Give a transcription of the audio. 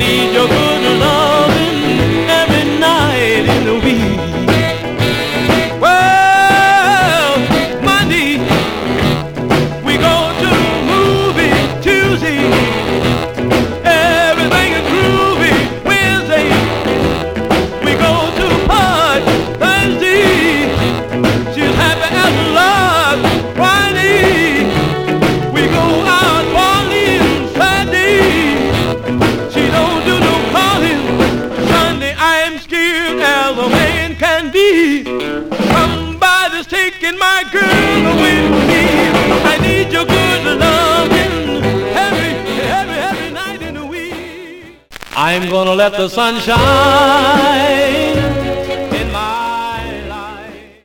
need your good loving every night in the week. Well, Monday we go to the movie. Tuesday everything is groovy. Wednesday we go to the park. Thursday she's happy as a lark. Friday we go out partying. Saturday she don't do no calling. Sunday I am scared as a man can be. Somebody's taking my girl away from me. I need your good loving every night in the week. I'm gonna let the sun shine